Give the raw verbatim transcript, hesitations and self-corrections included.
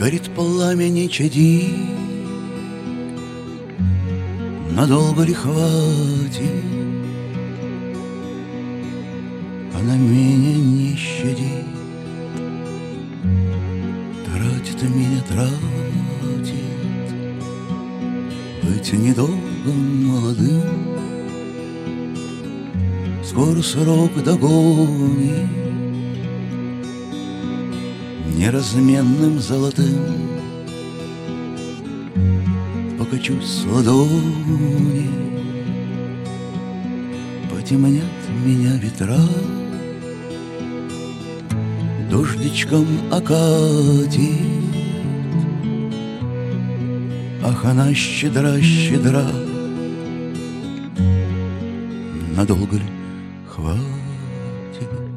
Горит пламя, не чади, надолго ли хватит? Она меня не щадит, тратит меня, тратит. Быть недолго молодым, скоро срок догонит. Неразменным золотым покачусь с ладони, потемнят меня ветра, дождичком окатит. Ах, она щедра, щедра, надолго ли хватит?